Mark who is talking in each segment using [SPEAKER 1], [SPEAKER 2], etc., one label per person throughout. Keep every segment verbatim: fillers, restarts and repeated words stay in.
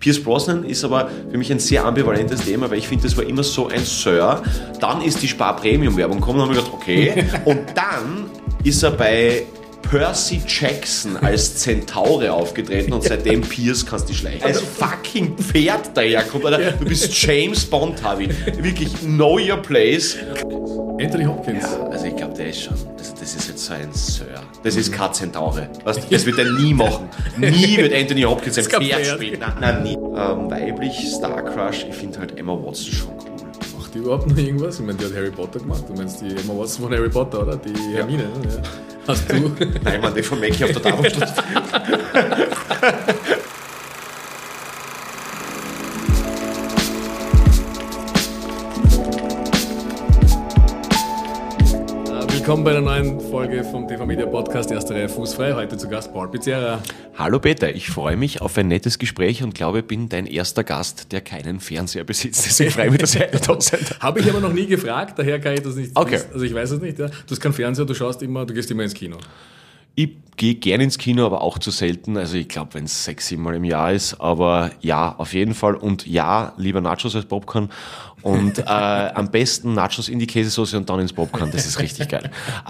[SPEAKER 1] Pierce Brosnan ist aber für mich ein sehr ambivalentes Thema, weil ich finde, das war immer so ein Sir. Dann ist die Spar-Premium-Werbung gekommen und habe ich gedacht, okay. Und dann ist er bei Percy Jackson als Zentaure aufgetreten und seitdem Pierce kannst du schleichen. Als fucking Pferd daherkommt, Alter. Du bist James Bond, Harvey. Wirklich, know your place.
[SPEAKER 2] Anthony Hopkins.
[SPEAKER 1] Ja, also ich glaube, der ist schon, das, das ist jetzt so ein Sir. Das ist kein Zentaure. Weißt, das wird er nie machen. Nie wird Anthony Hopkins ein Pferd spielen. Nein, nein, nie. Ähm, weiblich, Star Crush, ich finde halt Emma Watson schon cool.
[SPEAKER 2] Macht die überhaupt noch irgendwas? Ich meine, die hat Harry Potter gemacht. Du meinst die Emma Watson von Harry Potter, oder? Die Hermine, ja. Ja. Hast du?
[SPEAKER 1] Nein, man, die von Mackie auf der Tafel steht.
[SPEAKER 2] Willkommen bei einer neuen Folge vom T V Media Podcast, erste Reihe Fußfrei. Heute zu Gast Paul Pizzerra.
[SPEAKER 1] Hallo Peter, ich freue mich auf ein nettes Gespräch und glaube, ich bin dein erster Gast, der keinen Fernseher besitzt. Deswegen freue ich mich, dass ihr heute da seid.
[SPEAKER 2] Habe ich aber noch nie gefragt, daher kann ich das nicht.
[SPEAKER 1] Okay.
[SPEAKER 2] Also ich weiß es nicht. Ja. Du hast keinen Fernseher, du schaust immer, du gehst immer ins Kino.
[SPEAKER 1] Ich gehe gerne ins Kino, aber auch zu selten. Also ich glaube, wenn es sechs, sieben Mal im Jahr ist. Aber ja, auf jeden Fall. Und ja, lieber Nachos als Popcorn. Und äh, am besten Nachos in die Käsesauce und dann ins Popcorn. Das ist richtig geil. Äh,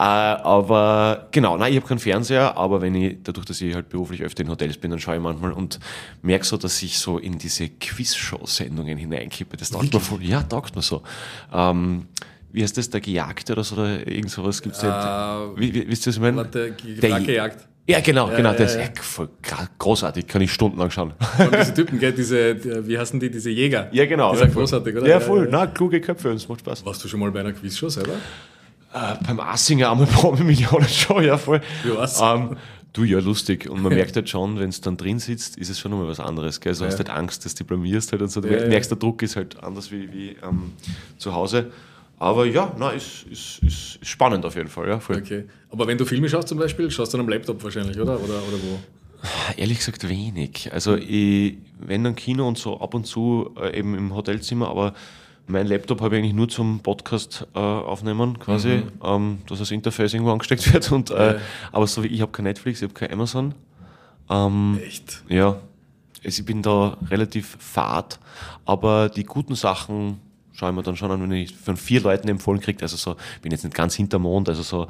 [SPEAKER 1] aber genau, nein, ich habe keinen Fernseher. Aber wenn ich, dadurch, dass ich halt beruflich öfter in Hotels bin, dann schaue ich manchmal und merke so, dass ich so in diese Quiz-Show-Sendungen hineinkippe. Das taugt mir voll. Ja, taugt mir so. Ähm, Wie heißt das, der Gejagte oder so, oder irgend sowas gibt's da? Uh, wie, wie, wisst ihr, was ich meine?
[SPEAKER 2] Der Gefragt-Gejagt.
[SPEAKER 1] Ja, genau,
[SPEAKER 2] ja,
[SPEAKER 1] genau,
[SPEAKER 2] ja,
[SPEAKER 1] das
[SPEAKER 2] ja.
[SPEAKER 1] ist ja, voll großartig, kann ich stundenlang schauen.
[SPEAKER 2] Und diese Typen, gell, diese, die, wie heißen die, diese Jäger?
[SPEAKER 1] Ja, genau.
[SPEAKER 2] Die sind großartig, oder?
[SPEAKER 1] Ja, voll, na, kluge Köpfe, und es macht Spaß.
[SPEAKER 2] Warst du schon mal bei einer Quizshow selber?
[SPEAKER 1] Äh, beim Assinger einmal Promi-Millionen schon, ja, voll.
[SPEAKER 2] Wie war's?
[SPEAKER 1] Ähm, du, ja, lustig. Und man merkt halt schon, wenn es dann drin sitzt, ist es schon nochmal was anderes, gell? Also ja. Hast halt Angst, dass du blamierst halt und so. Du ja, merkst, der Druck ist halt anders wie, wie ähm, zu Hause. Aber ja, na, ist, ist, ist spannend auf jeden Fall. Ja, voll.
[SPEAKER 2] Okay. Aber wenn du Filme schaust zum Beispiel, schaust du dann am Laptop wahrscheinlich, oder? Oder, oder wo?
[SPEAKER 1] Ehrlich gesagt wenig. Also ich, wenn dann Kino und so ab und zu äh, eben im Hotelzimmer, aber mein Laptop habe ich eigentlich nur zum Podcast äh, aufnehmen quasi, mhm. ähm, dass das Interface irgendwo angesteckt wird. Und, äh, ja. Aber so wie ich habe kein Netflix, ich habe kein Amazon. Ähm,
[SPEAKER 2] Echt?
[SPEAKER 1] Ja. Also ich bin da relativ fad, aber die guten Sachen schaue ich mir dann schon an, wenn ich von vier Leuten empfohlen kriege, also so, bin jetzt nicht ganz hinter Mond, also so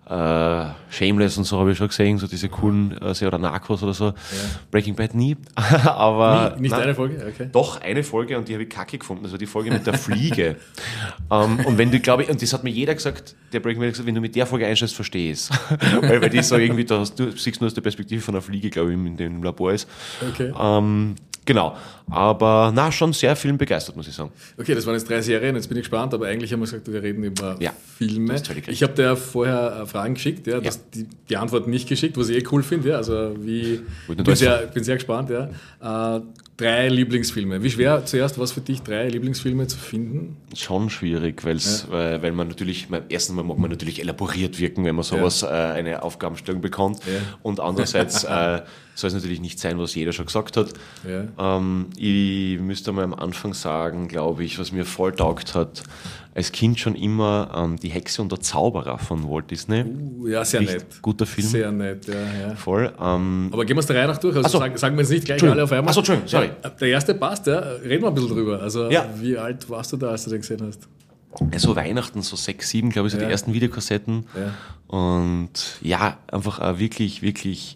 [SPEAKER 1] äh, Shameless und so habe ich schon gesehen, so diese coolen äh, oder Narcos oder so. Ja. Breaking Bad nie, aber...
[SPEAKER 2] Nie, nicht nein, eine Folge? Okay.
[SPEAKER 1] Doch, eine Folge und die habe ich kacke gefunden, das war die Folge mit der Fliege. um, und wenn du, glaube ich, und das hat mir jeder gesagt, der Breaking Bad gesagt, wenn du mit der Folge einstellst, verstehe ich es. weil, weil die so irgendwie, da hast, du siehst nur aus der Perspektive von der Fliege, glaube ich, in dem Labor ist.
[SPEAKER 2] Okay.
[SPEAKER 1] Um, Genau, aber na schon sehr filmbegeistert, muss ich sagen.
[SPEAKER 2] Okay, das waren jetzt drei Serien, jetzt bin ich gespannt, aber eigentlich haben wir gesagt, wir reden über
[SPEAKER 1] ja,
[SPEAKER 2] Filme. Ich habe dir vorher Fragen geschickt, ja, ja. Das, die, die Antwort nicht geschickt, was ich eh cool finde, ja, also wie, ich bin sehr, bin sehr gespannt. Ja. Äh, drei Lieblingsfilme. Wie schwer zuerst war es für dich, drei Lieblingsfilme zu finden? Schon schwierig, weil's, ja. weil, weil man natürlich, erstens mal mag man natürlich elaboriert wirken, wenn man sowas, ja. äh, eine Aufgabenstellung bekommt ja. und andererseits äh, soll es natürlich nicht sein, was jeder schon gesagt hat. Ja. Ähm, ich müsste mal am Anfang sagen, glaube ich, was mir voll taugt hat, als Kind schon immer ähm, Die Hexe und der Zauberer von Walt Disney. Uh, ja, sehr
[SPEAKER 1] Richtig
[SPEAKER 2] nett.
[SPEAKER 1] Guter Film.
[SPEAKER 2] Sehr nett, ja. ja.
[SPEAKER 1] Voll. Ähm,
[SPEAKER 2] Aber gehen wir es der Reihe nach durch. Also
[SPEAKER 1] so.
[SPEAKER 2] sagen, sagen wir jetzt nicht gleich alle auf einmal.
[SPEAKER 1] Achso, Entschuldigung, sorry.
[SPEAKER 2] Ja, der erste passt, ja. Reden wir ein bisschen drüber. Also
[SPEAKER 1] ja.
[SPEAKER 2] Wie alt warst du da, als du den gesehen hast?
[SPEAKER 1] Also Weihnachten, so sechs, sieben, glaube ich, so ja. die ersten Videokassetten. Ja. Und ja, einfach ein wirklich, wirklich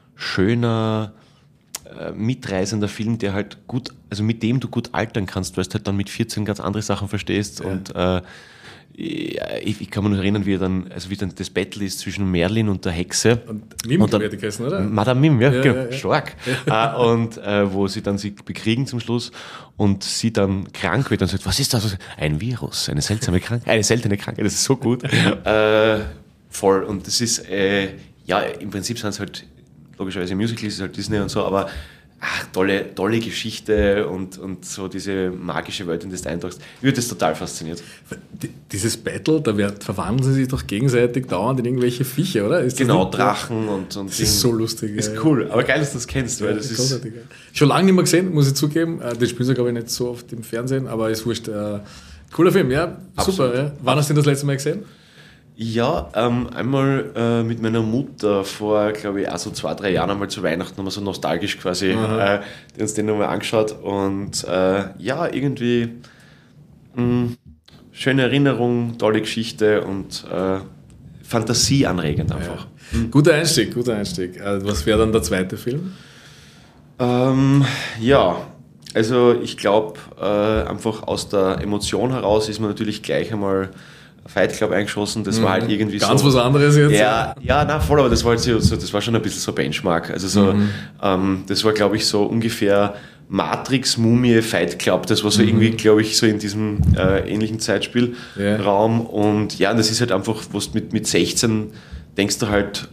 [SPEAKER 1] schöner, äh, mitreißender Film, der halt gut, also mit dem du gut altern kannst, weil du halt dann mit vierzehn ganz andere Sachen verstehst. Ja. Und äh, ich, ich kann mich noch erinnern, wie er dann, also wie dann das Battle ist zwischen Merlin und der Hexe.
[SPEAKER 2] Und Mim und dann, wird die geheißen, oder?
[SPEAKER 1] Madame Mim, ja,
[SPEAKER 2] ja,
[SPEAKER 1] genau,
[SPEAKER 2] ja, ja.
[SPEAKER 1] stark. Ja. äh, und äh, wo sie dann sich bekriegen zum Schluss und sie dann krank wird und sagt, was ist das? Ein Virus, eine seltsame Krankheit, eine seltene Krankheit, das ist so gut. äh, voll. Und das ist, äh, ja, im Prinzip sind es halt, logischerweise Musicals, ist halt Disney und so, aber ach, tolle, tolle Geschichte und, und so diese magische Welt, in die du eintauchst. Mir wird das total fasziniert.
[SPEAKER 2] Dieses Battle, da wird, verwandeln sie sich doch gegenseitig dauernd in irgendwelche Viecher, oder? Ist
[SPEAKER 1] genau, Drachen und, und
[SPEAKER 2] das ist so lustig.
[SPEAKER 1] Ist
[SPEAKER 2] ja,
[SPEAKER 1] cool, aber geil, dass du das kennst.
[SPEAKER 2] Ja,
[SPEAKER 1] weil das ist
[SPEAKER 2] ja. Schon lange nicht mehr gesehen, muss ich zugeben. Den spielen sie, glaube ich, nicht so oft im Fernsehen, aber ist wurscht. Äh, cooler Film, ja, super. Ja. Wann hast du den das letzte Mal gesehen?
[SPEAKER 1] Ja, ähm, einmal äh, mit meiner Mutter vor, glaube ich, auch so zwei, drei Jahren einmal zu Weihnachten haben wir so nostalgisch quasi äh, uns den nochmal angeschaut und äh, ja, irgendwie mh, schöne Erinnerung, tolle Geschichte und äh, fantasieanregend einfach.
[SPEAKER 2] Ja. Mhm. Guter Einstieg, guter Einstieg. Also was wäre dann der zweite Film?
[SPEAKER 1] Ähm, ja, also ich glaube, äh, einfach aus der Emotion heraus ist man natürlich gleich einmal Fight Club eingeschossen, das mhm. war halt irgendwie
[SPEAKER 2] Ganz
[SPEAKER 1] so...
[SPEAKER 2] Ganz was anderes jetzt?
[SPEAKER 1] Ja, ja, na voll, aber das war, halt so, das war schon ein bisschen so Benchmark. Also so, mhm. ähm, das war, glaube ich, so ungefähr Matrix, Mumie, Fight Club, das war so mhm. irgendwie, glaube ich, so in diesem äh, ähnlichen Zeitspielraum. Yeah. Und ja, das ist halt einfach, was mit, mit sechzehn denkst du halt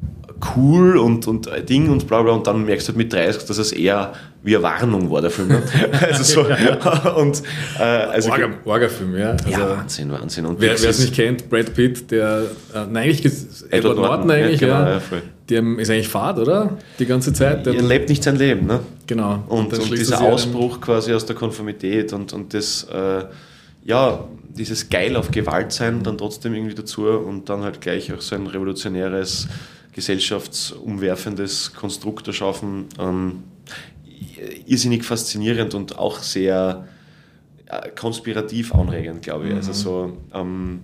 [SPEAKER 1] cool und, und Ding und bla bla und dann merkst du halt mit dreißig, dass es eher wie eine Warnung war, der Film. Ne? Also so, und, äh, also,
[SPEAKER 2] Orga, Orga-Film, ja. Also,
[SPEAKER 1] ja, Wahnsinn, Wahnsinn. Und
[SPEAKER 2] wer es nicht kennt, Brad Pitt, der, äh, nein, eigentlich ist Edward, Edward Norton, Norton eigentlich, ja, genau, ja, ja der ist eigentlich Fahrt, oder? Die ganze Zeit.
[SPEAKER 1] Er lebt nicht sein Leben, ne?
[SPEAKER 2] Genau.
[SPEAKER 1] Und, und, und dieser Ausbruch quasi aus der Konformität und, und das, äh, ja, dieses Geil auf Gewalt sein dann trotzdem irgendwie dazu und dann halt gleich auch so ein revolutionäres gesellschaftsumwerfendes Konstrukt erschaffen. Ähm, irrsinnig faszinierend und auch sehr äh, konspirativ anregend, glaube ich. Mhm. Also so ähm,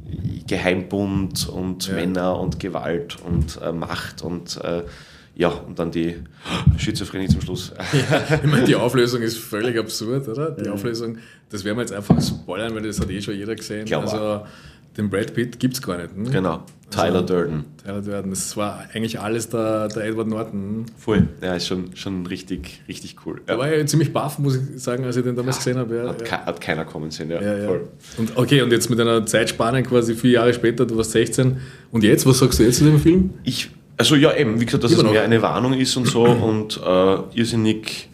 [SPEAKER 1] Geheimbund und ja. Männer und Gewalt und äh, Macht und äh, ja, und dann die Schizophrenie zum Schluss.
[SPEAKER 2] Ja, ich meine, die Auflösung ist völlig absurd, oder? Die mhm. Auflösung, das werden wir jetzt einfach spoilern, weil das hat eh schon jeder gesehen.
[SPEAKER 1] Klar.
[SPEAKER 2] Also den Brad Pitt gibt es gar nicht. Hm?
[SPEAKER 1] Genau, Tyler also, Durden.
[SPEAKER 2] Tyler Durden, das war eigentlich alles der, der Edward Norton.
[SPEAKER 1] Voll, ja, ist schon, schon richtig, richtig cool.
[SPEAKER 2] Da ja. war ja ziemlich baff, muss ich sagen, als ich den damals ja, gesehen habe. Ja,
[SPEAKER 1] hat,
[SPEAKER 2] ja.
[SPEAKER 1] hat keiner kommen sehen, ja.
[SPEAKER 2] ja, ja.
[SPEAKER 1] Voll.
[SPEAKER 2] Und, okay, und jetzt mit einer Zeitspanne quasi vier Jahre später, du warst sechzehn. Und jetzt, was sagst du jetzt zu dem Film?
[SPEAKER 1] Ich, also ja, eben, wie gesagt, dass Immer es noch. mehr eine Warnung ist und so und äh, irrsinnig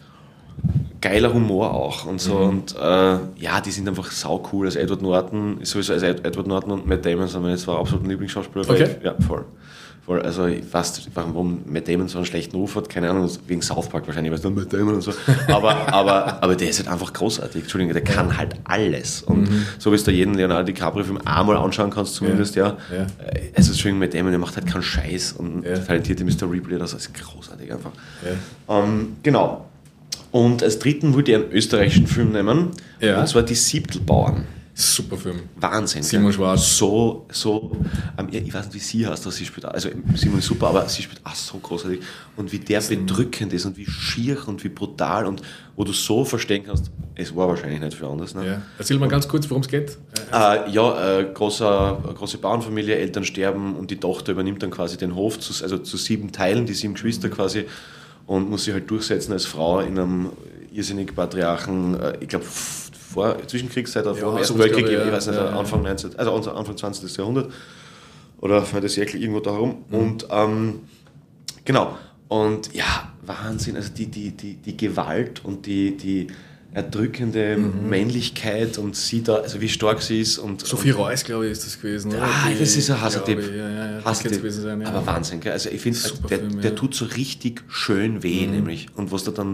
[SPEAKER 1] geiler Humor auch und so mhm. und äh, ja, die sind einfach sau cool. Also Edward Norton, sowieso also Edward Norton und Matt Damon sind meine zwei absoluten Lieblingsschauspieler.
[SPEAKER 2] Okay.
[SPEAKER 1] Ja, voll. voll. Also ich weiß, warum Matt Damon so einen schlechten Ruf hat, keine Ahnung, wegen South Park wahrscheinlich, weißt du, Matt Damon und so. Aber, aber, aber der ist halt einfach großartig, Entschuldigung, der kann halt alles. Und mhm. so wie es da jeden Leonardo DiCaprio-Film einmal anschauen kannst, zumindest, ja. ja. ja. Also Entschuldigung, Matt Damon, der macht halt keinen Scheiß und ja. der talentierte Mister Ripley, das ist großartig einfach. Ja. Ähm, genau. Und als dritten wollte ich einen österreichischen Film nehmen, ja. und zwar Die Siebtelbauern.
[SPEAKER 2] Super Film.
[SPEAKER 1] Wahnsinn.
[SPEAKER 2] Simon Schwarz.
[SPEAKER 1] So, so, ähm, ich weiß nicht, wie sie heißt, dass sie spielt, also Simon ist super, aber sie spielt auch so großartig. Und wie der bedrückend ist und wie schier und wie brutal und wo du so verstehen kannst, es war wahrscheinlich nicht viel anders. Ne?
[SPEAKER 2] Ja. Erzähl mal ganz kurz, worum es geht.
[SPEAKER 1] Äh, ja, äh, großer, große Bauernfamilie, Eltern sterben und die Tochter übernimmt dann quasi den Hof, zu, also zu sieben Teilen, die sieben Geschwister quasi, und muss sich halt durchsetzen als Frau in einem irrsinnig patriarchen, äh, ich glaube, vor Zwischenkriegszeit oder ja, vor dem Ersten Weltkrieg, ich, ja, ich weiß nicht, ja, Anfang neunzehnten, also Anfang zwanzigsten Jahrhundert oder das Jahr irgendwo da herum. Mhm. Und ähm, genau, und ja, Wahnsinn, also die, die, die, die Gewalt und die, die erdrückende mhm. Männlichkeit und sie da, also wie stark sie ist. Und,
[SPEAKER 2] Sophie
[SPEAKER 1] und,
[SPEAKER 2] Reus, glaube ich, ist das gewesen. Oder?
[SPEAKER 1] Ah, das ist ein Hassertipp.
[SPEAKER 2] Ja, ja, ja,
[SPEAKER 1] Hassertipp. Sein, ja. Aber Wahnsinn, gell? Also ich finde, der, Film, der ja. tut so richtig schön weh, mhm. nämlich. Und was da dann,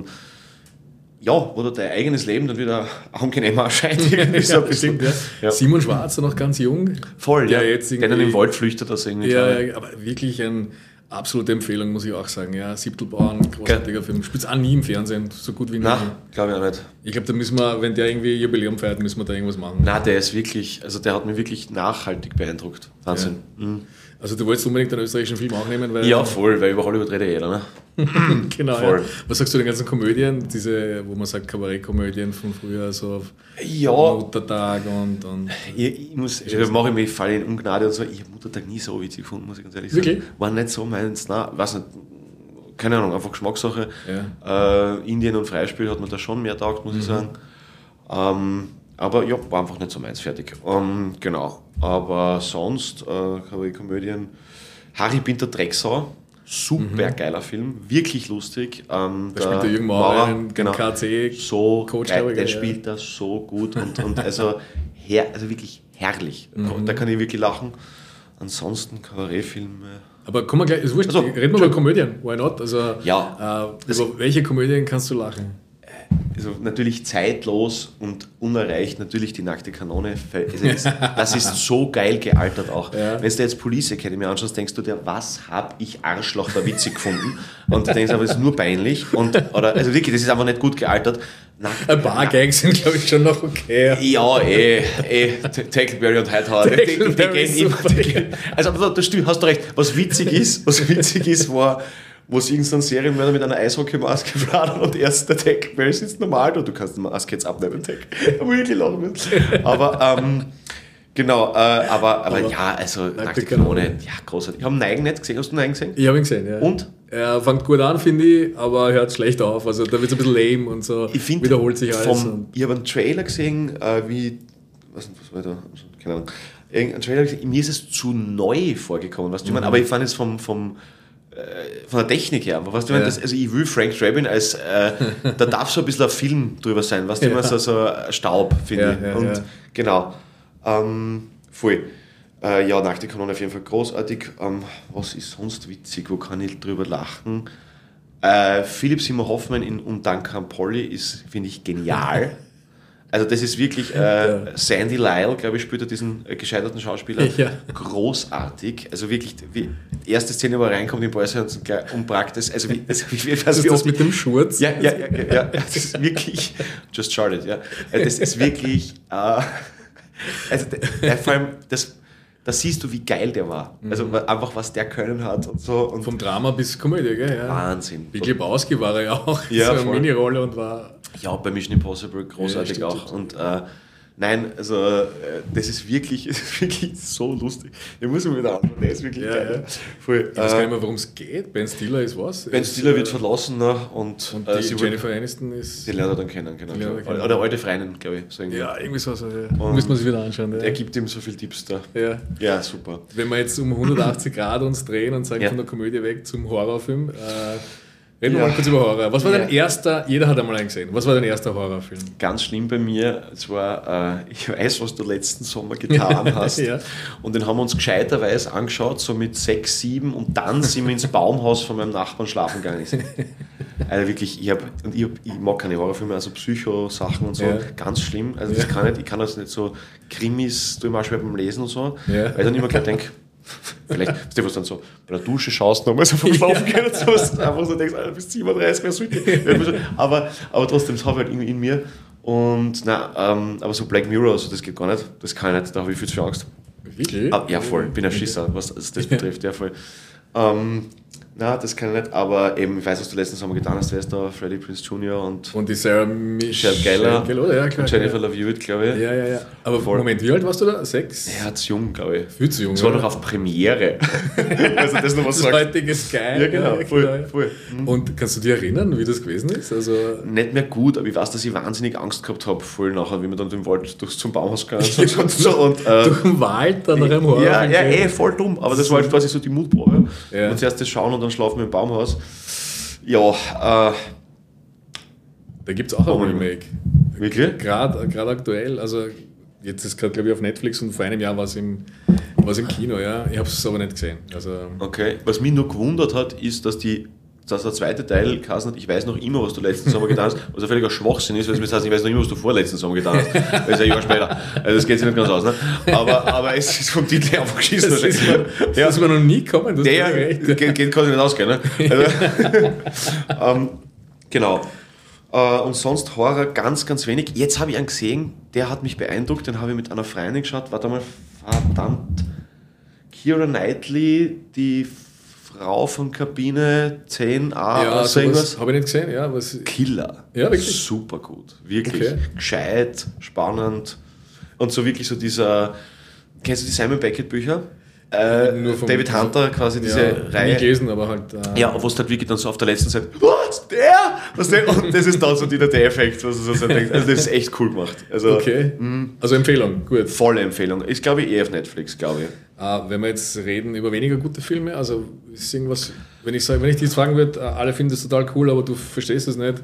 [SPEAKER 1] ja, wo da dein eigenes Leben dann wieder angenehmer erscheint. Irgendwie so
[SPEAKER 2] ja, stimmt, ja. Ja. Simon Schwarz, noch ganz jung.
[SPEAKER 1] Voll, ja. Jetzt der dann im Wald flüchtet, das irgendwie.
[SPEAKER 2] Ja, ja, aber wirklich ein... Absolute Empfehlung, muss ich auch sagen. Ja, Siebtelbauern, großartiger Film. Spielt es auch nie im Fernsehen, so gut wie nie.
[SPEAKER 1] Nein, glaube ich auch nicht.
[SPEAKER 2] Ich glaube, da müssen wir, wenn der irgendwie Jubiläum feiert, müssen wir da irgendwas machen.
[SPEAKER 1] Nein, der ist wirklich, also der hat mich wirklich nachhaltig beeindruckt. Wahnsinn. Ja. Mhm.
[SPEAKER 2] Also du wolltest unbedingt einen österreichischen Film auch nehmen, weil...
[SPEAKER 1] Ja, voll, weil über Hollywood redet jeder, ne?
[SPEAKER 2] Genau, voll. Ja. Was sagst du den ganzen Komödien, diese, wo man sagt, Kabarettkomödien von früher, so auf
[SPEAKER 1] ja.
[SPEAKER 2] Muttertag und... und
[SPEAKER 1] ich, ich muss, ich mache mich Fall in Ungnade und so, ich habe Muttertag nie so witzig gefunden, muss ich ganz ehrlich sagen.
[SPEAKER 2] Wirklich?
[SPEAKER 1] War nicht so meins, nein, weiß nicht, keine Ahnung, einfach Geschmackssache. Ja. Äh, Indien und Freispiel hat mir da schon mehr taugt, muss mhm. ich sagen. Ähm, aber ja, war einfach nicht so meins, fertig. Ähm, genau, aber sonst, äh, Komödien, Harry Binter Drecksau, super mhm. geiler Film, wirklich lustig. Ähm,
[SPEAKER 2] da spielt der Jürgen Maurer, den genau, K C
[SPEAKER 1] so Coach, geil, der ja. spielt das so gut und, und also, her, also wirklich herrlich. Mhm. Da kann ich wirklich lachen. Ansonsten Kabarettfilme.
[SPEAKER 2] Aber komm mal gleich, ist wurscht, also, reden wir über Komödien, why not? Also,
[SPEAKER 1] ja,
[SPEAKER 2] äh, über welche Komödien kannst du lachen?
[SPEAKER 1] also natürlich zeitlos und unerreicht, natürlich die nackte Kanone. Also das, das ist so geil gealtert auch. Ja. Wenn du jetzt Police Academy anschaust, denkst du dir, was habe ich Arschloch da witzig gefunden? Und du denkst aber, das ist nur peinlich. Und, oder, also wirklich, das ist einfach nicht gut gealtert. Nackt,
[SPEAKER 2] ein paar Gags sind, glaube ich, schon noch okay.
[SPEAKER 1] Ja, eh, eh, Tackleberry und Hightower, die, die, die gehen immer. Die, also, aber da hast du recht, was witzig ist, was witzig ist, war, wo es irgendein Serienmörder mit einer Eishockeymaske fladert und erst der Tackleberry sitzt normal da, du kannst die Maske jetzt abnehmen, Tack. Da wirklich lachen müssen. Aber, ähm, genau, äh, aber, aber, aber ja, also, nackte Kanone, ja, großartig. Ich habe Neigen nicht gesehen, hast du Neigen gesehen?
[SPEAKER 2] Ich habe ihn gesehen, ja.
[SPEAKER 1] Und?
[SPEAKER 2] Er fängt gut an, finde ich, aber hört schlecht auf. Also da wird es ein bisschen lame und so.
[SPEAKER 1] Ich find,
[SPEAKER 2] wiederholt sich alles.
[SPEAKER 1] Vom, ich habe einen Trailer gesehen, äh, wie, was, was war da? Keine Ahnung. Irgendein Trailer gesehen, mir ist es zu neu vorgekommen, weißt du, mhm. ich meine, aber ich fand es vom, vom, äh, von der Technik her, aber weißt du, ja. das, also ich will Frank Drabin als, äh, da darf so ein bisschen ein Film drüber sein, weißt du, ja. immer so, so Staub, finde
[SPEAKER 2] ja,
[SPEAKER 1] ich.
[SPEAKER 2] Ja,
[SPEAKER 1] und
[SPEAKER 2] ja.
[SPEAKER 1] genau, ähm, voll. Äh, ja, Nackte Kanone auf jeden Fall großartig. Ähm, was ist sonst witzig? Wo kann ich drüber lachen? Äh, Philipp Seymour Hoffman in Und Duncan Polly ist, finde ich, genial. Also das ist wirklich, äh, ja. Sandy Lyle, glaube ich, spielt er diesen äh, gescheiterten Schauspieler. Ja. Großartig. Also wirklich, wie, die erste Szene, wo er reinkommt in Boys und umpackt es. Also wie, also wie, wie,
[SPEAKER 2] also
[SPEAKER 1] wie
[SPEAKER 2] das mit dem Schurz?
[SPEAKER 1] Ja, ja, ja, ja, ja, das ist wirklich, just Charlotte, ja. Das ist wirklich, äh, also der, vor allem, das, da siehst du, wie geil der war. Also einfach, was der können hat und so. Und
[SPEAKER 2] vom Drama bis Komödie, gell? Ja.
[SPEAKER 1] Wahnsinn.
[SPEAKER 2] Big Lebowski war er ja auch
[SPEAKER 1] ja,
[SPEAKER 2] so eine
[SPEAKER 1] voll.
[SPEAKER 2] Mini-Rolle und war...
[SPEAKER 1] Ja, bei Mission Impossible großartig ja, auch. Und äh, nein, also äh, das ist wirklich, ist wirklich so lustig. Ich muss mir wieder anschauen, der ist wirklich
[SPEAKER 2] ja,
[SPEAKER 1] geil.
[SPEAKER 2] Ja.
[SPEAKER 1] Voll,
[SPEAKER 2] ich weiß gar nicht mehr, worum es geht. Ben Stiller ist was?
[SPEAKER 1] Ben
[SPEAKER 2] ist,
[SPEAKER 1] Stiller wird
[SPEAKER 2] äh,
[SPEAKER 1] verlassen ne? und,
[SPEAKER 2] und
[SPEAKER 1] äh,
[SPEAKER 2] die Jennifer Aniston ist...
[SPEAKER 1] Die lernt er dann kennen, genau.
[SPEAKER 2] Kennen.
[SPEAKER 1] Oder, oder alte Freundin, glaube ich. So
[SPEAKER 2] ja, irgendwie so. so ja. Müssen wir sich wieder anschauen. Ja.
[SPEAKER 1] Er gibt ihm so viele Tipps da.
[SPEAKER 2] Ja.
[SPEAKER 1] Ja, super.
[SPEAKER 2] Wenn wir jetzt um hundertachtzig Grad uns drehen und sagen, ja. von der Komödie weg zum Horrorfilm... Äh, Reden wir ja. mal kurz über Horror. Was war ja. dein erster, jeder hat einmal einen gesehen, was war dein erster Horrorfilm?
[SPEAKER 1] Ganz schlimm bei mir, es war, äh, ich weiß, was du letzten Sommer getan hast. ja. Und den haben wir uns gescheiterweise angeschaut, so mit sechs, sieben und dann sind wir ins Baumhaus von meinem Nachbarn schlafen gegangen. Also wirklich, ich, hab, und ich, hab, ich mag keine Horrorfilme, also Psycho-Sachen und so, ja. ganz schlimm. Also das ja. kann nicht, ich kann das nicht so Krimis, du immer schwer beim Lesen und so, ja. weil ich dann immer gleich denke, vielleicht, weißt du, was dann so bei der Dusche schaust, nochmal so vom Schlafen gehen und so, was einfach so denkst, Alter, bis siebenunddreißig, wer sollte. aber, aber trotzdem, das habe ich halt irgendwie in mir. Und na, ähm, aber so Black Mirror, also das geht gar nicht, das kann ich nicht, da habe ich viel zu viel Angst.
[SPEAKER 2] Wirklich?
[SPEAKER 1] Ah, ja, voll, ich bin ein Schisser, was das betrifft, ja voll. Ähm, na, das kann ich nicht, aber eben, ich weiß, was du letzten Sommer getan hast, wer ist da? Freddie Prinze Junior und,
[SPEAKER 2] und die Sarah
[SPEAKER 1] Michelle Gellar
[SPEAKER 2] ja,
[SPEAKER 1] und Jennifer Love Hewitt, glaube ich.
[SPEAKER 2] Ja, ja, ja. Aber voll. Moment, wie alt warst du da? Sechs?
[SPEAKER 1] Ja, zu jung, glaube ich.
[SPEAKER 2] Viel zu jung.
[SPEAKER 1] Das war noch auf Premiere.
[SPEAKER 2] also das noch was das heutige Sky.
[SPEAKER 1] Ja, genau. Voll, voll.
[SPEAKER 2] Mhm. Und kannst du dich erinnern, wie das gewesen ist? Also
[SPEAKER 1] nicht mehr gut, aber ich weiß, dass ich wahnsinnig Angst gehabt habe, voll nachher, wie wir dann im Wald durchs zum Baumhaus gegangen sind. und so, und, äh,
[SPEAKER 2] durch den Wald dann nach einem Horror.
[SPEAKER 1] Ja, ja, eh, voll dumm. Aber das war halt quasi so die Mutprobe. Ja. Und zuerst das schauen und dann schlafen wir im Baumhaus. Ja, äh.
[SPEAKER 2] Da gibt es auch ein Remake.
[SPEAKER 1] Wirklich?
[SPEAKER 2] Gerade aktuell, also jetzt ist gerade, glaube ich, auf Netflix und vor einem Jahr war es im, im Kino, ja. Ich habe es aber nicht gesehen. Also
[SPEAKER 1] okay, was mich nur gewundert hat, ist, dass die dass der zweite Teil geheißen hat, ich weiß noch immer, was du letzten Sommer getan hast, was ein völliger Schwachsinn ist, weil es mir heißt, ich weiß noch immer, was du vorletzten Sommer getan hast. Das ist ein Jahr später. Also das geht sich nicht ganz aus. Ne? Aber, aber es ist vom Titel einfach geschissen.
[SPEAKER 2] Das ist mir, das ja. ist mir noch nie gekommen. Das
[SPEAKER 1] der recht. Geht, geht, kann sich nicht ausgehen. Ne? Also, ähm, genau. Äh, und sonst Horror ganz, ganz wenig. Jetzt habe ich einen gesehen, der hat mich beeindruckt, den habe ich mit einer Freundin geschaut. Warte mal, verdammt. Keira Knightley, die Frau von Kabine zehn a
[SPEAKER 2] ja,
[SPEAKER 1] oder so irgendwas.
[SPEAKER 2] Habe ich nicht gesehen, ja. Was
[SPEAKER 1] Killer.
[SPEAKER 2] Ja, wirklich.
[SPEAKER 1] Super gut. Wirklich
[SPEAKER 2] okay.
[SPEAKER 1] gescheit, spannend. Und so wirklich so dieser, kennst du die Simon Beckett Bücher? Äh, Nur vom, David Hunter, quasi diese
[SPEAKER 2] ja,
[SPEAKER 1] Reihe.
[SPEAKER 2] Nie gelesen, aber halt. Äh
[SPEAKER 1] ja, wo es halt wirklich dann so auf der letzten Seite, was, der? Was der? Und das ist dann so der Effekt, was du so denkst. Also das ist echt cool gemacht. Also,
[SPEAKER 2] okay. Mh, also Empfehlung, gut.
[SPEAKER 1] Volle Empfehlung. Ist, glaube ich, eh auf Netflix, glaube ich.
[SPEAKER 2] Uh, wenn wir jetzt reden über weniger gute Filme, also ist irgendwas, wenn ich sage, wenn ich dich jetzt fragen würde, uh, alle finden das total cool, aber du verstehst es nicht,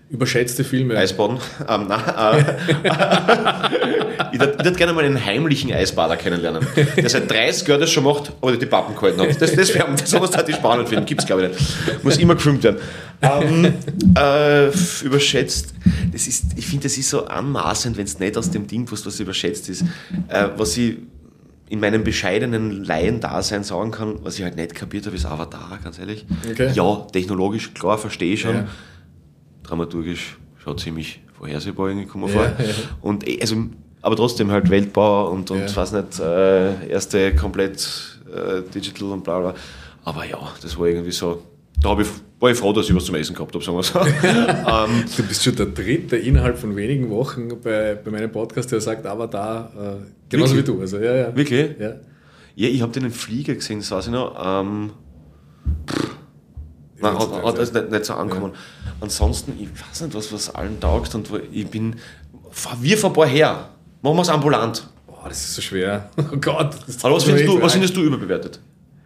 [SPEAKER 2] Überschätzte Filme.
[SPEAKER 1] Eisbaden. Ähm, nein, äh, ich würde gerne mal einen heimlichen Eisbader kennenlernen, der seit dreißig Jahren das schon macht, aber die Pappen gehalten hat. Das, das wäre sowas halt die spannend finden. Gibt es, glaube ich, nicht. Muss immer gefilmt werden. Ähm, äh, überschätzt. Das ist, ich finde, das ist so anmaßend, wenn es nicht aus dem Ding was, was überschätzt ist. Äh, was ich in meinem bescheidenen Laiendasein sagen kann, was ich halt nicht kapiert habe, ist Avatar, ganz ehrlich. Okay. Ja, technologisch, klar, verstehe ich schon. Ja. Dramaturgisch schon ziemlich vorhersehbar irgendwie kommen wir ja, vor. Ja. Und also, aber trotzdem halt Weltbau und, und ja. weiß nicht, äh, erste komplett äh, digital und bla bla. Aber ja, das war irgendwie so, da hab ich, war ich froh, dass ich was zum Essen gehabt habe, sagen wir so. ähm,
[SPEAKER 2] du bist schon der Dritte innerhalb von wenigen Wochen bei, bei meinem Podcast, der sagt Avatar, äh, genauso wirklich? Wie du. Also, ja, ja.
[SPEAKER 1] Wirklich?
[SPEAKER 2] Ja,
[SPEAKER 1] ja ich habe den Flieger gesehen, das weiß ich noch. Ähm, Nein, hat, hat das nicht, nicht so angekommen. Ja. Ansonsten, ich weiß nicht, was, was allen taugt und ich bin, wir von ein her, machen wir es ambulant.
[SPEAKER 2] Boah, das ist so schwer. Oh Gott.
[SPEAKER 1] Aber was findest, du, was findest du überbewertet?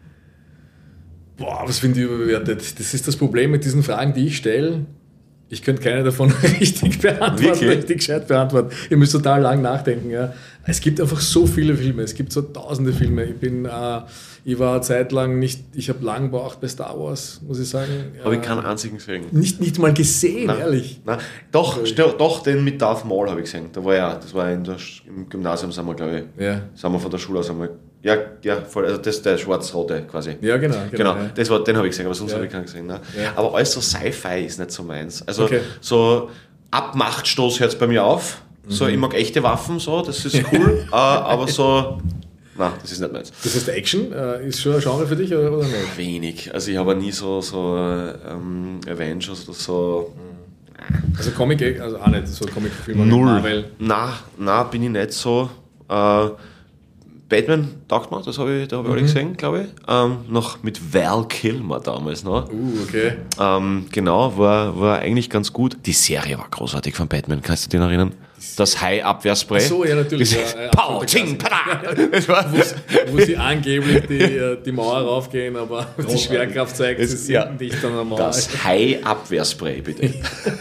[SPEAKER 2] Boah, was finde ich überbewertet? Das ist das Problem mit diesen Fragen, die ich stelle. Ich könnte keine davon richtig beantworten, Wirklich? richtig gescheit beantworten. Ihr müsst total lang nachdenken. Ja. Es gibt einfach so viele Filme, es gibt so tausende Filme. Ich bin, äh, ich war eine Zeit lang nicht, ich habe lang gebraucht bei Star Wars, muss ich sagen.
[SPEAKER 1] Habe äh, ich keinen einzigen gesehen.
[SPEAKER 2] Nicht, nicht mal gesehen,
[SPEAKER 1] nein,
[SPEAKER 2] ehrlich.
[SPEAKER 1] Nein. Doch, also, doch, den mit Darth Maul habe ich gesehen. Da war ja, das war in der, im Gymnasium, sind wir, glaube ich. Ja. Sind wir von der Schule aus einmal. Ja, ja, voll, also das ist der schwarz-rote quasi.
[SPEAKER 2] Ja, genau. Genau,
[SPEAKER 1] genau
[SPEAKER 2] ja.
[SPEAKER 1] Das war, den habe ich gesehen, aber sonst ja. habe ich keinen gesehen. Ne? Ja. Aber alles so Sci-Fi ist nicht so meins. Also okay. so ab Machtstoß hört es bei mir auf. Mhm. So, ich mag echte Waffen, so, das ist cool. uh, aber so, nein, das ist nicht meins.
[SPEAKER 2] Das heißt, Action uh, ist schon ein Genre für dich oder, oder nicht?
[SPEAKER 1] Wenig. Also ich habe nie so, so ähm, Avengers oder so.
[SPEAKER 2] Also Comic, also auch nicht so Comic-Filme.
[SPEAKER 1] Null. Nein, nein, bin ich nicht so. Uh, Batman taugt mir, das habe ich, da habe ich mhm. alle gesehen, glaube ich. Ähm, noch mit Val Kilmer damals noch.
[SPEAKER 2] Uh, okay.
[SPEAKER 1] Ähm, genau, war, war eigentlich ganz gut. Die Serie war großartig von Batman, kannst du dich noch erinnern? Das High-Abwehrspray.
[SPEAKER 2] Ach so, ja, natürlich. Ja,
[SPEAKER 1] Pow, ching, pada!
[SPEAKER 2] Wo, wo sie angeblich die, die Mauer raufgehen, aber die Schwerkraft zeigt, sie sind ja, nicht an der Mauer.
[SPEAKER 1] Das High-Abwehrspray, bitte.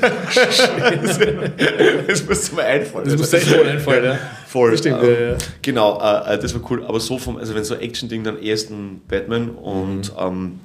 [SPEAKER 1] Das muss mir einfallen.
[SPEAKER 2] Das muss echt wohl einfallen, ja.
[SPEAKER 1] Voll.
[SPEAKER 2] Das stimmt,
[SPEAKER 1] ähm,
[SPEAKER 2] ja, ja.
[SPEAKER 1] Genau, äh, das war cool. Aber so vom, also wenn so Action-Ding, dann erst ein Batman und mhm. ähm,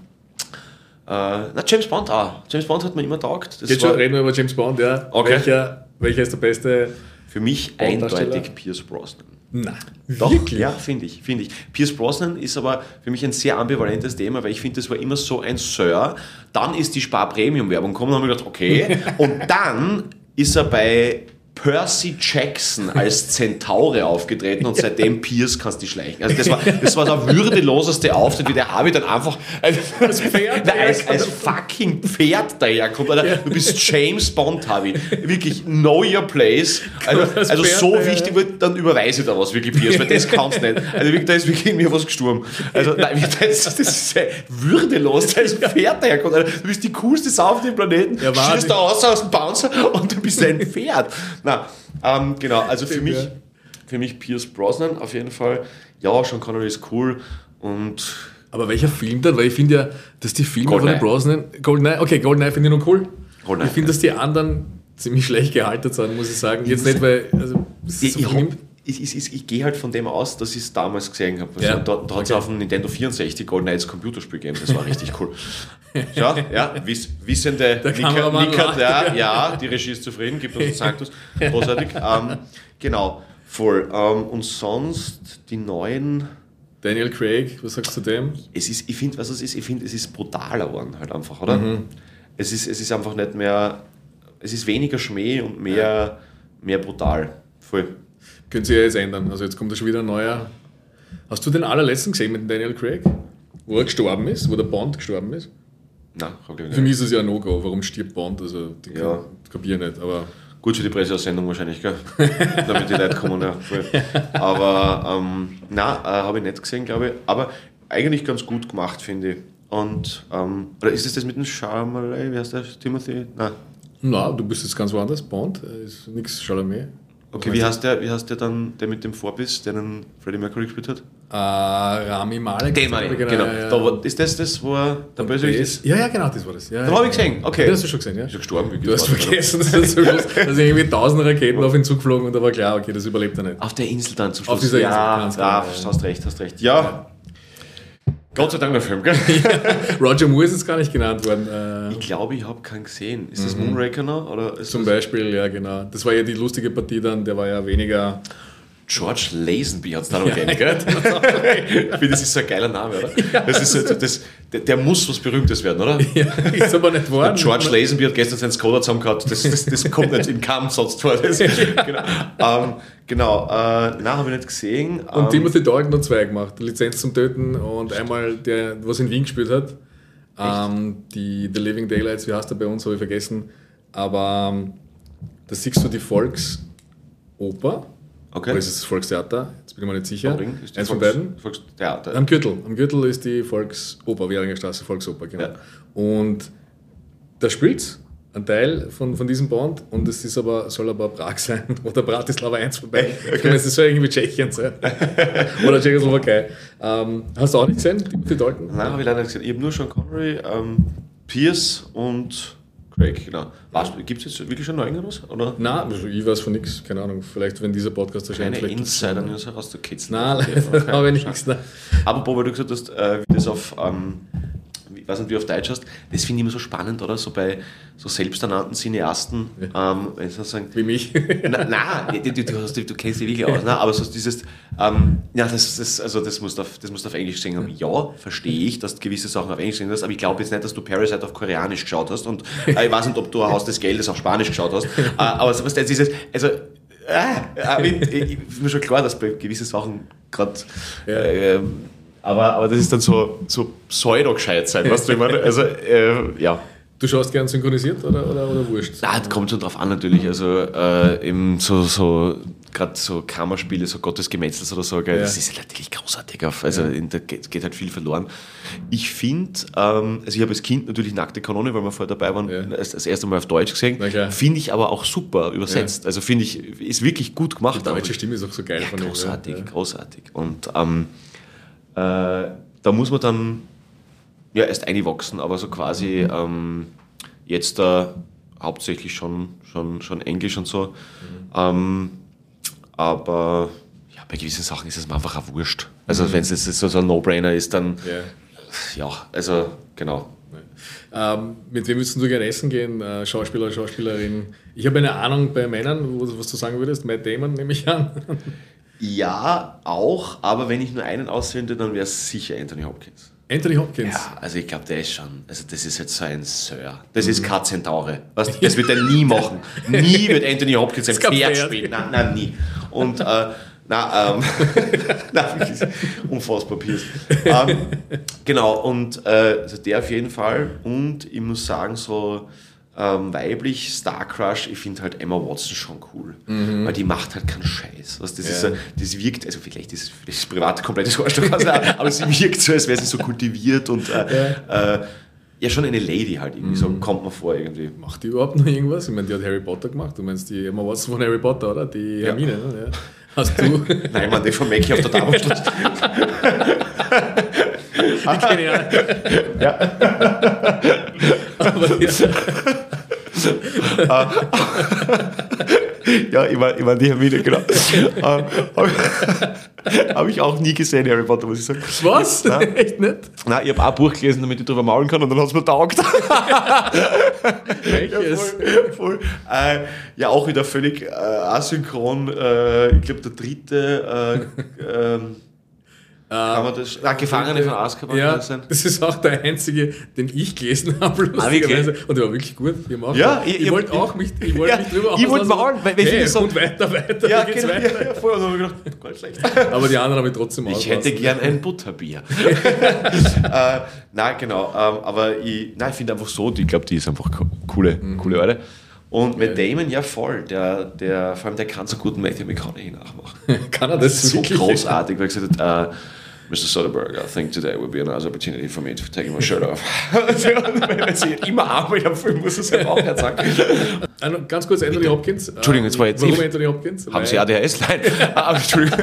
[SPEAKER 1] äh, na, James Bond auch. James Bond hat mir immer taugt. Das
[SPEAKER 2] Jetzt schon reden wir über James Bond, ja.
[SPEAKER 1] Okay.
[SPEAKER 2] Welcher, welcher ist der beste?
[SPEAKER 1] Für mich eindeutig Pierce Brosnan.
[SPEAKER 2] Na,
[SPEAKER 1] Doch,
[SPEAKER 2] wirklich?
[SPEAKER 1] Ja, finde ich, finde ich. Pierce Brosnan ist aber für mich ein sehr ambivalentes Thema, weil ich finde, das war immer so ein Sir. Dann ist die Spar-Premium-Werbung gekommen und haben wir gedacht, okay. Und dann ist er bei Percy Jackson als Zentaure aufgetreten und seitdem Pierce kannst du schleichen. Also das war, das war der würdeloseste Auftritt, wie der Harvey dann einfach als, Pferd, nein, als, als fucking Pferd daherkommt. Ja. Du bist James Bond, Harvey. Wirklich, know your place. Also, also so wichtig, dann überweise ich da was, wirklich Pierce, weil das kannst du nicht. Also da ist wirklich in mir was gestorben. Also nein, das, das ist würdelos, als Pferd daherkommt. Also, du bist die coolste Sau auf dem Planeten, ja, schießt da raus aus dem Bouncer und du bist ein Pferd. Na, ähm, genau, also für mich, für mich Pierce Brosnan auf jeden Fall. Ja, Sean Connery ist cool und...
[SPEAKER 2] Aber welcher Film dann? Weil ich finde ja, dass die Filme von den Brosnan... Goldeneye, okay, Goldeneye finde ich noch cool. Goldeneye, ich finde, ja. dass die anderen ziemlich schlecht gehalten sind, muss ich sagen. Jetzt nicht, weil... Also,
[SPEAKER 1] ich, so ich, ich, ich, ich, ich gehe halt von dem aus, dass ich es damals gesehen habe. Also, ja. Da, da hat es okay. auf dem Nintendo vierundsechzig Goldeneye das Computerspiel gegeben, das war richtig cool. Schau, ja, wiss, wissende Nickert, ja, ja, die Regie ist zufrieden, gibt uns einen Sanctus, großartig. Ähm, genau, voll. Ähm, und sonst die neuen...
[SPEAKER 2] Daniel Craig, was sagst du zu dem?
[SPEAKER 1] Es ist, ich finde, was es ist, ich finde, es ist brutaler geworden halt einfach, oder? Mhm. Es ist, es ist einfach nicht mehr, es ist weniger Schmäh und mehr, ja. mehr brutal. Voll.
[SPEAKER 2] Können Sie ja jetzt ändern, also jetzt kommt da schon wieder ein neuer... Hast du den allerletzten gesehen mit dem Daniel Craig? Wo er gestorben ist, wo der Bond gestorben ist?
[SPEAKER 1] Nein,
[SPEAKER 2] für mich ist es ja ein No-Go. Warum stirbt Bond? Also, die ja. kapiere ich nicht. Aber
[SPEAKER 1] gut für die Presseaussendung wahrscheinlich, gell? Damit die Leute kommen. Ja, voll. Aber ähm, nein, äh, habe ich nicht gesehen, glaube ich. Aber eigentlich ganz gut gemacht, finde ich. Und, ähm, oder ist es das mit dem Chalamet? Wie heißt der? Timothy? Nein.
[SPEAKER 2] Nein, du bist jetzt ganz woanders. Bond ist nichts Chalamet.
[SPEAKER 1] Okay, wie heißt, der, wie heißt der dann, der mit dem Vorbiss, der einen Freddie Mercury gespielt hat?
[SPEAKER 2] Uh, Rami Malek.
[SPEAKER 1] Den meine ich, genau. genau. Ja. Da war, ist das das, wo er der Bösewicht ist?
[SPEAKER 2] Ja, ja, genau, das war das. Ja,
[SPEAKER 1] da
[SPEAKER 2] ja,
[SPEAKER 1] habe ich gesehen, okay.
[SPEAKER 2] Den hast du schon gesehen, ja?
[SPEAKER 1] Ist er gestorben? Wie
[SPEAKER 2] du hast vergessen, dass er so groß, da sind irgendwie tausend Raketen auf ihn zugeflogen und da war klar, okay, das überlebt er nicht.
[SPEAKER 1] Auf der Insel dann zum Schluss.
[SPEAKER 2] Auf dieser Insel,
[SPEAKER 1] ja,
[SPEAKER 2] ganz
[SPEAKER 1] ja,
[SPEAKER 2] genau,
[SPEAKER 1] ja, hast recht, hast recht. Ja, ja. Gott sei Dank der Film, gell?
[SPEAKER 2] Ja, Roger Moore ist jetzt gar nicht genannt worden.
[SPEAKER 1] Ich glaube, ich habe keinen gesehen. Ist das mhm. Moonraker noch? Oder ist
[SPEAKER 2] Zum
[SPEAKER 1] das
[SPEAKER 2] Beispiel, ja genau. Das war ja die lustige Partie dann, der war ja weniger...
[SPEAKER 1] George Lazenby hat es da noch gegeben, gell? Ich finde, das ist so ein geiler Name, oder? Ja, das ist so, das, der, der muss was Berühmtes werden, oder?
[SPEAKER 2] Ja, ist aber nicht wahr.
[SPEAKER 1] George Lazenby hat gestern seinen Skoda zusammengehauen. Das, das, das kommt nicht in keinem Satz vor. Das, genau, ähm, genau äh, nein, habe ich nicht gesehen.
[SPEAKER 2] Und
[SPEAKER 1] ähm,
[SPEAKER 2] Timothy Dalton hat zwei gemacht. Lizenz zum Töten und einmal der, was in Wien gespielt hat. Ähm, die The Living Daylights, wie heißt der bei uns, habe ich vergessen. Aber ähm, da siehst du die Volksoper.
[SPEAKER 1] Okay.
[SPEAKER 2] Oder ist es das Volkstheater? Jetzt bin ich mir nicht sicher.
[SPEAKER 1] Ist
[SPEAKER 2] Eins
[SPEAKER 1] Volks,
[SPEAKER 2] von beiden?
[SPEAKER 1] Volkstheater.
[SPEAKER 2] Am Gürtel. Am Gürtel ist die Volksoper, Währinger Straße, Volksoper, genau. Ja. Und da spielt ein Teil von, von diesem Band und es ist aber, soll aber Prag sein oder Bratislava eins vorbei. Okay. Es soll irgendwie Tschechien sein. Oder Tschechoslowakei. Ähm, hast du auch nicht gesehen, Timothy Dalton?
[SPEAKER 1] Nein, habe ich leider nicht gesehen. Ich habe nur Sean Connery, ähm, Pierce und Craig, genau. Gibt es jetzt wirklich schon noch irgendwas? Oder?
[SPEAKER 2] Nein, also ich weiß von nichts, keine Ahnung. Vielleicht, wenn dieser Podcast erscheint.
[SPEAKER 1] Keine Insider-News heraus, du kitzeln.
[SPEAKER 2] Nein, leider habe ich nichts.
[SPEAKER 1] Aber weil du gesagt hast, äh, wie das auf, ähm, ich weiß nicht, wie auf Deutsch hast, das finde ich immer so spannend, oder? So bei so selbsternannten Cineasten, ja. ähm, wenn sie sagen,
[SPEAKER 2] wie mich.
[SPEAKER 1] Nein, na, du, du, du, du kennst dich wirklich aus, ne? Aber so dieses, ähm, ja, das, das, also das musst du auf, das musst du auf Englisch sehen. Ja, verstehe ich, dass du gewisse Sachen auf Englisch sehen hast, aber ich glaube jetzt nicht, dass du Parasite auf Koreanisch geschaut hast und äh, ich weiß nicht, ob du Haus des Geldes auf Spanisch geschaut hast, äh, aber so was das ist, also äh, ich, ich, ich, ist mir schon klar, dass bei gewissen Sachen gerade
[SPEAKER 2] ja.
[SPEAKER 1] äh, aber, aber das ist dann so, so pseudo-gescheit sein, weißt du, ich meine? Also, äh, ja.
[SPEAKER 2] Du schaust gern synchronisiert oder, oder, oder wurscht?
[SPEAKER 1] Nein, das kommt schon drauf an natürlich. Also äh, eben so, so gerade so Kammerspiele, so Gottesgemetzels oder so, gell, ja. Das ist natürlich großartig. Auf, also ja. da geht, geht halt viel verloren. Ich finde, ähm, also ich habe als Kind natürlich Nackte Kanone, weil wir vorher dabei waren, ja. das, das erste Mal auf Deutsch gesehen. Finde ich aber auch super übersetzt. Ja. Also finde ich, ist wirklich gut gemacht.
[SPEAKER 2] Die deutsche Stimme ist auch so geil.
[SPEAKER 1] Ja,
[SPEAKER 2] von
[SPEAKER 1] großartig,
[SPEAKER 2] ja.
[SPEAKER 1] großartig. Und ähm, äh, da muss man dann ja erst einwachsen, aber so quasi ähm, jetzt da hauptsächlich schon, schon, schon Englisch und so. Mhm. Ähm, aber ja, bei gewissen Sachen ist es mir einfach auch wurscht. Also mhm. wenn es so, so ein No-Brainer ist, dann yeah. ja, also genau.
[SPEAKER 2] Ähm, mit wem würdest du gerne essen gehen? Äh, Schauspieler, Schauspielerin? Ich habe eine Ahnung bei Männern, was, was du sagen würdest. Matt Damon nehme ich an.
[SPEAKER 1] Ja, auch, aber wenn ich nur einen auswählen würde, dann wäre es sicher Anthony Hopkins.
[SPEAKER 2] Anthony Hopkins?
[SPEAKER 1] Ja, also ich glaube, der ist schon, also das ist jetzt so ein Sir. Das mhm. ist kein Zentaure. Weißt, das wird er nie machen. Nie wird Anthony Hopkins ein Pferd spielen. Nein, nein, nie. Und, äh, na, ähm, nein, wirklich unfassbar Pierce. Ähm, genau, und äh, also der auf jeden Fall. Und ich muss sagen, so ähm, weiblich, Star Crush, ich finde halt Emma Watson schon cool. Mhm. Weil die macht halt keinen Scheiß. Was, das, ja. ist so, das wirkt, also vielleicht ist das privat komplettes Arschloch, aber sie wirkt so, als wäre sie so kultiviert und äh, ja. Äh, ja, schon eine Lady halt irgendwie, so kommt man vor irgendwie.
[SPEAKER 2] Macht die überhaupt noch irgendwas? Ich meine, die hat Harry Potter gemacht. Du meinst die Emma Watson von Harry Potter, oder? Die ja. Hermine, ne? Ja. Hast du?
[SPEAKER 1] Nein, man, die von Mackie auf der Damenschluss.
[SPEAKER 2] Ich kenne ja.
[SPEAKER 1] Ja.
[SPEAKER 2] Aber ja.
[SPEAKER 1] Ja, ich meine, ich mein, die Hermine, genau. Habe hab ich auch nie gesehen, Harry Potter, muss ich sagen.
[SPEAKER 2] Was? Nein. Echt nicht?
[SPEAKER 1] Nein, ich habe auch ein Buch gelesen, damit ich drüber maulen kann und dann hat es mir taugt.
[SPEAKER 2] Welches?
[SPEAKER 1] Ja, voll, voll. Äh, ja, auch wieder völlig äh, asynchron. Äh, ich glaube, der dritte... Äh, ähm, Kann man das? Ah, Gefangene von Azkaban
[SPEAKER 2] ja, sein. Das ist auch der einzige, den ich gelesen habe,
[SPEAKER 1] lustigerweise.
[SPEAKER 2] Ah, und der war wirklich gut. Ich,
[SPEAKER 1] ja,
[SPEAKER 2] ich, ich wollte auch mich, ich wollte
[SPEAKER 1] ja,
[SPEAKER 2] mich drüber
[SPEAKER 1] Ich wollte maulen, weil ich
[SPEAKER 2] hey,
[SPEAKER 1] so
[SPEAKER 2] und weiter, weiter,
[SPEAKER 1] ja,
[SPEAKER 2] geht's
[SPEAKER 1] genau,
[SPEAKER 2] weiter.
[SPEAKER 1] Ja, voll, und dann habe ich gedacht, gar nicht schlecht.
[SPEAKER 2] Aber die anderen habe ich trotzdem
[SPEAKER 1] Ich hätte gern ein Butterbier. äh, nein, genau. Ähm, aber ich, nein, ich finde einfach so, ich glaube, die ist einfach coole, mhm. coole Leute. Und mit ja. Damon, ja voll, der, der, vor allem der kann so guten Matthew McConaughey nachmachen.
[SPEAKER 2] Kann er das?
[SPEAKER 1] das ist so großartig, weil er gesagt hat, äh, Mister Soderbergh, I think today would be a nice opportunity for me to take my shirt off. Wenn sie immer einmal am Film muss, es halt auch nicht sagen.
[SPEAKER 2] Also, ganz kurz, Anthony Hopkins.
[SPEAKER 1] Entschuldigung, jetzt war jetzt...
[SPEAKER 2] Warum Anthony Hopkins?
[SPEAKER 1] Haben Sie A D H S? Nein. ah, Entschuldigung.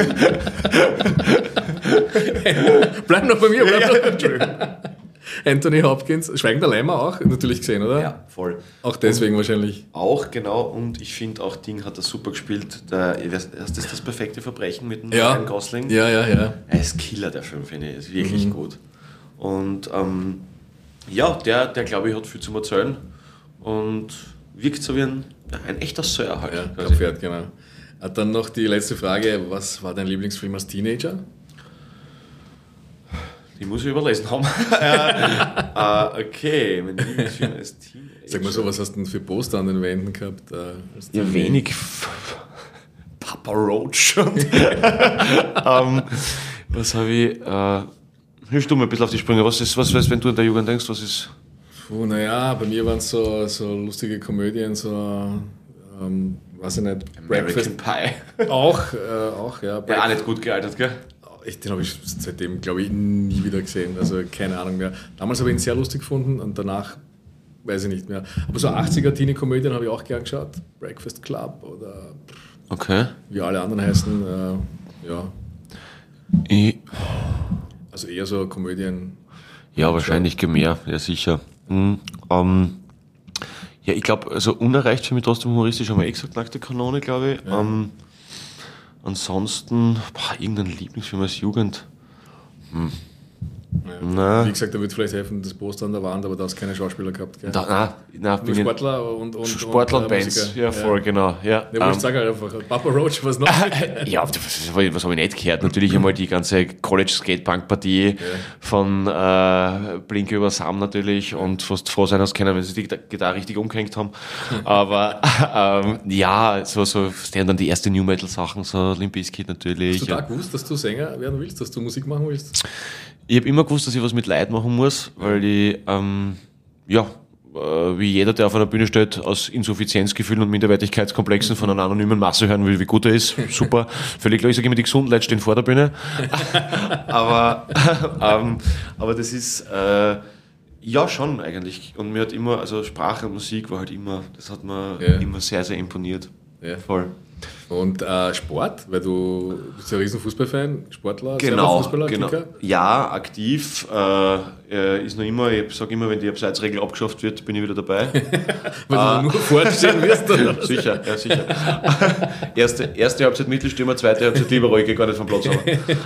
[SPEAKER 2] Bleib noch bei mir. Bleib ja, ja, Entschuldigung. Anthony Hopkins, Schweigender Lämmer auch, natürlich gesehen, oder?
[SPEAKER 1] Ja, voll.
[SPEAKER 2] Auch deswegen
[SPEAKER 1] und
[SPEAKER 2] wahrscheinlich.
[SPEAKER 1] Auch, genau, und ich finde auch Ding hat das super gespielt. Der, das ist das perfekte Verbrechen mit dem
[SPEAKER 2] ja.
[SPEAKER 1] Ryan Gosling.
[SPEAKER 2] Ja, ja, ja.
[SPEAKER 1] Er ist Killer, der Film, finde ich. Er ist wirklich
[SPEAKER 2] mhm.
[SPEAKER 1] gut. Und ähm, ja, der, der glaube ich, hat viel zu erzählen und wirkt so wie ein, ein echter Sir halt.
[SPEAKER 2] Ja, ein Pferd, genau. Dann noch die letzte Frage, was war dein Lieblingsfilm als Teenager?
[SPEAKER 1] Die muss ich überlesen haben. uh, okay, mein Lieblingsfilm als Teenager.
[SPEAKER 2] Sag mal so, was hast du denn für Poster an den Wänden gehabt? Uh,
[SPEAKER 1] ja, wenig. Papa Roach. Und um, was habe ich... Uh, hilf du mir ein bisschen auf die Sprünge. Was ist, was weißt, wenn du in der Jugend denkst, was ist...
[SPEAKER 2] Puh, naja, bei mir waren es so, so lustige Komödien, so... Ähm, weiß ich nicht...
[SPEAKER 1] American Pie.
[SPEAKER 2] Auch, äh, auch, ja.
[SPEAKER 1] Ja, auch nicht gut gealtert, gell?
[SPEAKER 2] Ich, den habe ich seitdem, glaube ich, nie wieder gesehen. Also keine Ahnung mehr. Damals habe ich ihn sehr lustig gefunden und danach weiß ich nicht mehr. Aber so achtziger Teenie-Komödien habe ich auch gern geschaut. Breakfast Club oder
[SPEAKER 1] okay.
[SPEAKER 2] wie alle anderen heißen. Äh, ja.
[SPEAKER 1] Ich
[SPEAKER 2] also eher so Komödien.
[SPEAKER 1] Ja, wahrscheinlich mehr, ja sicher. Mhm. Ähm, ja, ich glaube, also unerreicht für mich trotzdem humoristisch, haben wir eh gesagt, nackte Kanone, glaube ich. Ja. Ähm, Ansonsten, boah, irgendein Lieblingsfilm als Jugend. Hm.
[SPEAKER 2] Ja, wie gesagt, da wird vielleicht helfen, das Poster an der Wand, aber da hast du keine Schauspieler gehabt. Gell?
[SPEAKER 1] Da, nein, nein,
[SPEAKER 2] nur Sportler und, und
[SPEAKER 1] Sportler und,
[SPEAKER 2] und
[SPEAKER 1] Bands,
[SPEAKER 2] Musiker.
[SPEAKER 1] ja voll, ja. Genau. Ja,
[SPEAKER 2] ja, um, ich sage halt einfach, Papa Roach, was noch?
[SPEAKER 1] ja, was, was habe ich nicht gehört? Natürlich einmal die ganze College-Skate-Punk-Partie ja. von äh, Blink über Sam natürlich und fast froh sein, dass keiner, wenn sie die Gitarre richtig umgehängt haben. Aber ähm, ja, so, so stehen dann die ersten New-Metal-Sachen, so Limp Bizkit natürlich.
[SPEAKER 2] Hast du da gewusst, dass du Sänger werden willst, dass du Musik machen willst?
[SPEAKER 1] Ich habe immer gewusst, dass ich was mit Leid machen muss, weil ich, ähm, ja, äh, wie jeder, der auf einer Bühne steht, aus Insuffizienzgefühlen und Minderwertigkeitskomplexen von einer anonymen Masse hören will, wie gut er ist. Super. Völlig klar, ich sage immer, die gesunden Leute stehen vor der Bühne. aber, ähm, aber das ist, äh, ja, schon eigentlich. Und mir hat immer, also Sprache und Musik war halt immer, das hat mir ja. immer sehr, sehr imponiert.
[SPEAKER 2] Ja.
[SPEAKER 1] Voll.
[SPEAKER 2] Und äh, Sport, weil du bist ja ein riesen Fußballfan, Sportler,
[SPEAKER 1] genau,
[SPEAKER 2] Fußballer,
[SPEAKER 1] genau.
[SPEAKER 2] Kicker?
[SPEAKER 1] Ja, aktiv. Äh, ist noch immer, ich sage immer, wenn die Abseitsregel abgeschafft wird, bin ich wieder dabei.
[SPEAKER 2] Weil äh, du nur vorstehen wirst, oder?
[SPEAKER 1] Sicher, ja, sicher. erste, erste Halbzeit Mittelstürmer, zweite Halbzeit Libero, ich gehe gar nicht vom Platz runter.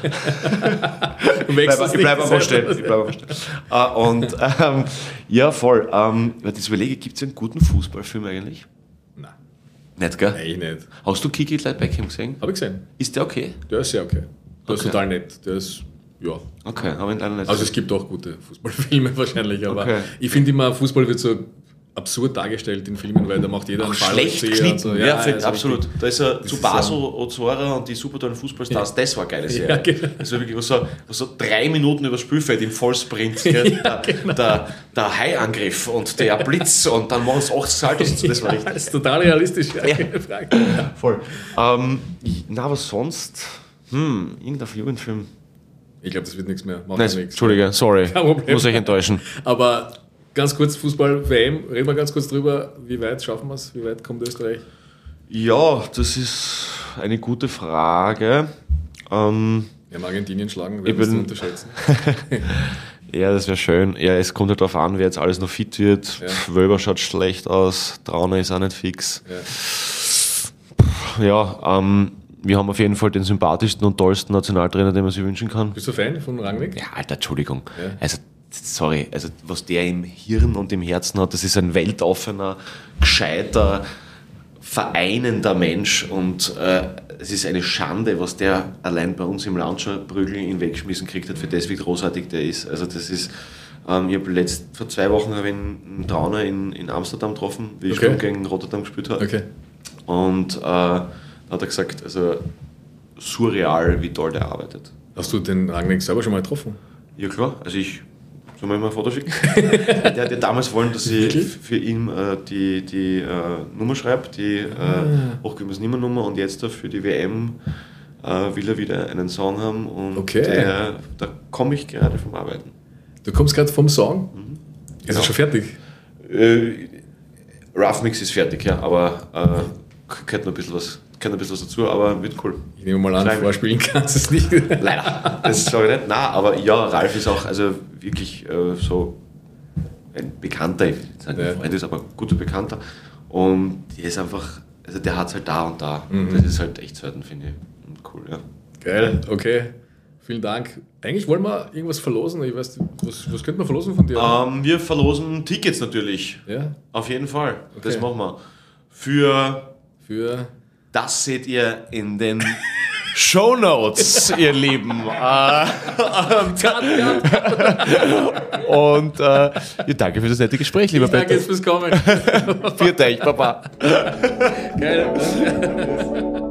[SPEAKER 1] ich bleibe einfach stehen. Ich bleib einfach stehen. Uh, und ähm, ja, voll. Ähm, wenn ich das überlege, gibt es einen guten Fußballfilm eigentlich?
[SPEAKER 2] Nein.
[SPEAKER 1] Nicht, gell?
[SPEAKER 2] Nein, nicht.
[SPEAKER 1] Hast du Kiki Clyde Beckham gesehen?
[SPEAKER 2] Habe ich gesehen.
[SPEAKER 1] Ist der okay?
[SPEAKER 2] Der ist sehr okay. Der
[SPEAKER 1] okay.
[SPEAKER 2] ist total nett. Der ist, ja.
[SPEAKER 1] Okay, habe ich leider nicht.
[SPEAKER 2] Also es gibt auch gute Fußballfilme wahrscheinlich, aber
[SPEAKER 1] okay.
[SPEAKER 2] ich finde immer, Fußball wird so absurd dargestellt in Filmen, weil da macht jeder einen Ball
[SPEAKER 1] schlecht geschnitten. So. Ja, ja
[SPEAKER 2] also
[SPEAKER 1] absolut.
[SPEAKER 2] Richtig.
[SPEAKER 1] Da ist er zu Basel, Ozora und die super tollen Fußballstars, ja. Das war eine geile Serie. Ja, genau. Das war wirklich, was so, was so drei Minuten übers Spielfeld im Vollsprint, ja, der, genau. der, der Haiangriff und der Blitz und dann machen sie acht Saltos und so, das war richtig.
[SPEAKER 2] Ja, das ist total realistisch, ja,
[SPEAKER 1] ja.
[SPEAKER 2] Keine Frage.
[SPEAKER 1] Voll. Ähm, na, was sonst? Hm, irgendein Jugendfilm.
[SPEAKER 2] Ich glaube, das wird nichts mehr. Macht
[SPEAKER 1] Nein,
[SPEAKER 2] nichts.
[SPEAKER 1] Entschuldige, sorry. Muss euch enttäuschen. Aber
[SPEAKER 2] ganz kurz Fußball-W M, reden wir ganz kurz drüber, wie weit schaffen wir es, wie weit kommt Österreich?
[SPEAKER 1] Ja, das ist eine gute Frage. Ähm,
[SPEAKER 2] Wir haben Argentinien schlagen, werden wir es unterschätzen.
[SPEAKER 1] Ja, das wäre schön. Ja, es kommt halt darauf an, wer jetzt alles noch fit wird. Ja. Wölber schaut schlecht aus, Trauner ist auch nicht fix. Ja, ja ähm, wir haben auf jeden Fall den sympathischsten und tollsten Nationaltrainer, den man sich wünschen kann.
[SPEAKER 2] Bist du Fan von Rangnick?
[SPEAKER 1] Ja, Alter, Entschuldigung. Ja. Also, sorry, also was der im Hirn und im Herzen hat, das ist ein weltoffener, gescheiter, vereinender Mensch und äh, es ist eine Schande, was der allein bei uns im Launcher-Prügel hinweggeschmissen gekriegt hat, für das, wie großartig der ist. Also das ist, ähm, ich habe letzt, vor zwei Wochen habe ich einen Trauner in, in Amsterdam getroffen, wie ich okay. gegen Rotterdam gespielt habe.
[SPEAKER 2] Okay.
[SPEAKER 1] Und äh, da hat er gesagt, also surreal, wie toll der arbeitet.
[SPEAKER 2] Hast du den Rangnick selber schon mal getroffen?
[SPEAKER 1] Ja klar, also ich soll mir mal ein Foto schicken? Der hat ja damals wollen, dass ich für ihn äh, die, die äh, Nummer schreibe, die äh, hochgewimmers Nimmernummer und jetzt für die W M äh, will er wieder einen Song haben und
[SPEAKER 2] okay.
[SPEAKER 1] der, da komme ich gerade vom Arbeiten.
[SPEAKER 2] Du kommst gerade vom Song? Mhm. Ist genau. er schon fertig?
[SPEAKER 1] Äh, Rough Mix ist fertig, ja, aber äh, gehört noch ein bisschen was, gehört ein bisschen was dazu, aber wird cool.
[SPEAKER 2] Ich nehme mal an, Klein vorspielen kannst du es nicht.
[SPEAKER 1] Leider, das sage ich nicht. Nein, aber ja, Ralf ist auch also wirklich äh, so ein Bekannter, ich sage nicht, ja. Freund ist aber ein guter Bekannter und der ist einfach, also der hat es halt da und da. Mhm. Das ist halt echt selten, finde ich. Und cool, ja.
[SPEAKER 2] Geil, okay. Vielen Dank. Eigentlich wollen wir irgendwas verlosen. Ich weiß, was, was könnte man verlosen von dir?
[SPEAKER 1] Ähm, wir verlosen Tickets natürlich.
[SPEAKER 2] Ja?
[SPEAKER 1] Auf jeden Fall. Okay. Das machen wir. Für,
[SPEAKER 2] Für.
[SPEAKER 1] Das seht ihr in den Shownotes, ihr Lieben. Und äh, ja, danke für das nette Gespräch, lieber Peter.
[SPEAKER 2] Danke fürs Kommen.
[SPEAKER 1] Viert euch, Papa.
[SPEAKER 2] Geil.